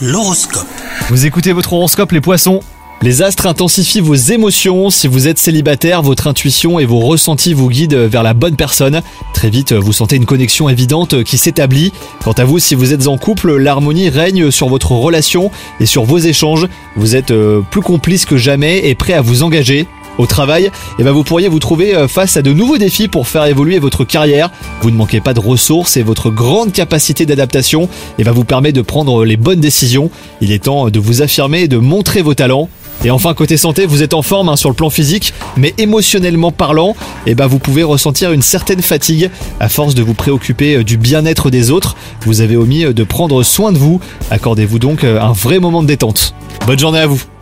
L'horoscope. Vous écoutez votre horoscope les poissons ? Les astres intensifient vos émotions. Si vous êtes célibataire, votre intuition et vos ressentis vous guident vers la bonne personne. Très vite, vous sentez une connexion évidente qui s'établit. Quant à vous, si vous êtes en couple, l'harmonie règne sur votre relation et sur vos échanges. Vous êtes plus complice que jamais et prêt à vous engager. Au travail, vous pourriez vous trouver face à de nouveaux défis pour faire évoluer votre carrière. Vous ne manquez pas de ressources et votre grande capacité d'adaptation vous permet de prendre les bonnes décisions. Il est temps de vous affirmer et de montrer vos talents. Et enfin, côté santé, vous êtes en forme sur le plan physique, mais émotionnellement parlant, vous pouvez ressentir une certaine fatigue à force de vous préoccuper du bien-être des autres. Vous avez omis de prendre soin de vous. Accordez-vous donc un vrai moment de détente. Bonne journée à vous.